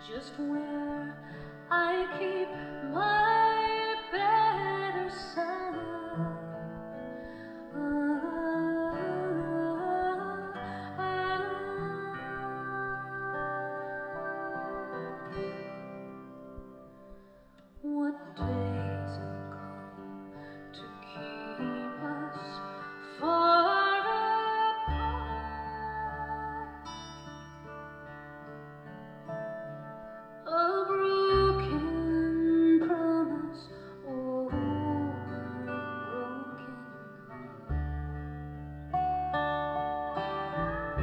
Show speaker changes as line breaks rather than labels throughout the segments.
just where I keep my better side. What days have come to keep us far apart? A broken promise or a broken heart.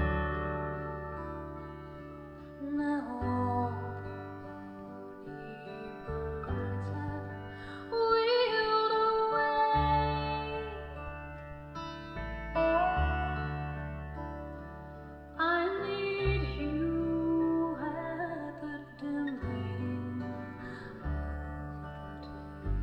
Now all the birds have wheeled away. I need you at the dimming of the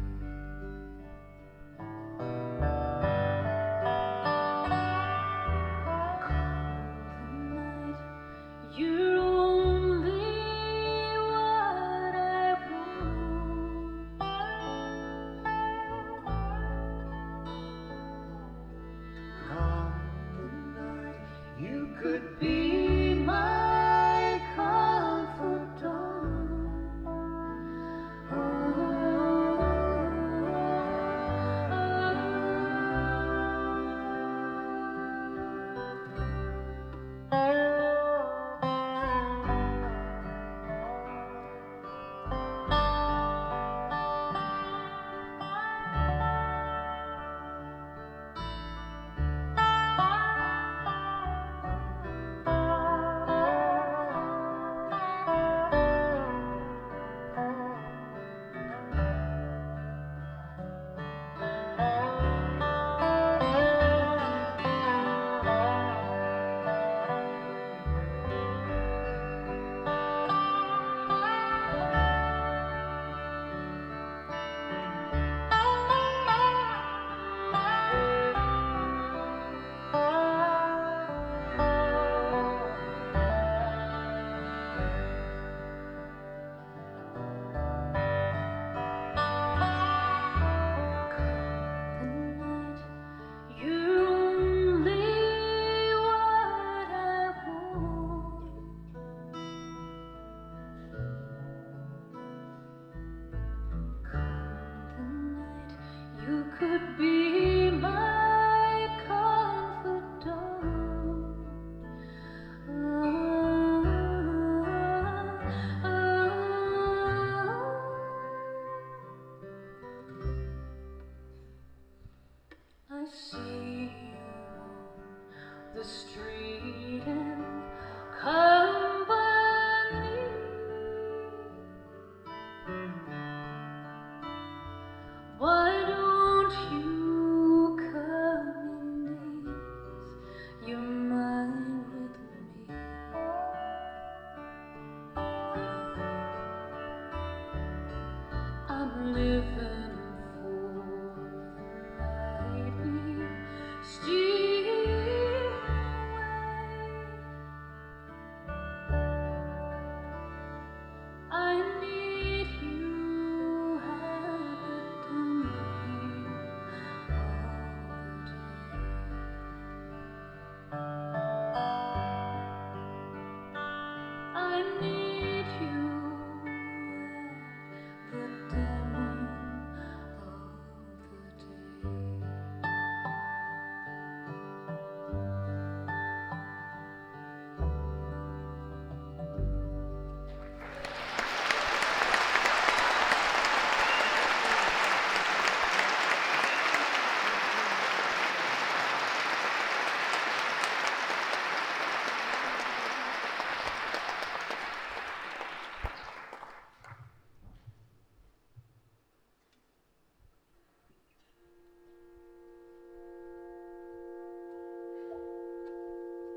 day. Come the night, you're only what I want.
Come the night, you could
Be my confidant. You could be my confidant. I see you on the street in company. Why don't you come and ease your mind with me? I'm living for the night we steal away. I need you at the dimming of the day. I need